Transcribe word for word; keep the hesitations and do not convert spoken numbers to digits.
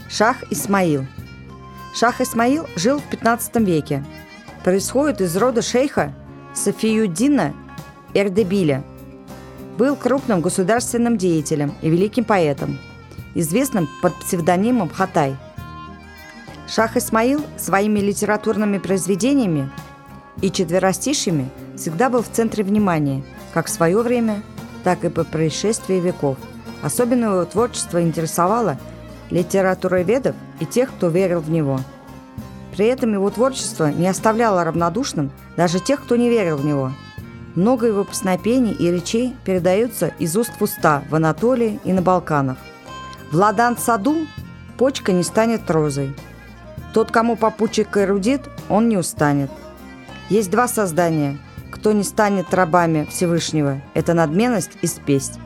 Шах Исмаил. Шах Исмаил жил в пятнадцатом веке. Происходит из рода шейха Софиюддина Эрдебиля. Был крупным государственным деятелем и великим поэтом, известным под псевдонимом Хатай. Шах Исмаил своими литературными произведениями и четверостишьями всегда был в центре внимания, как в свое время, так и по происшествии веков. Особенно его творчество интересовало литературоведов и тех, кто верил в него. При этом его творчество не оставляло равнодушным даже тех, кто не верил в него. Много его песнопений и речей передаются из уст в уста в Анатолии и на Балканах. В ладан-саду почка не станет розой. Тот, кому попутчик эрудит, он не устанет. Есть два создания. Кто не станет рабами Всевышнего – это надменность и спесь.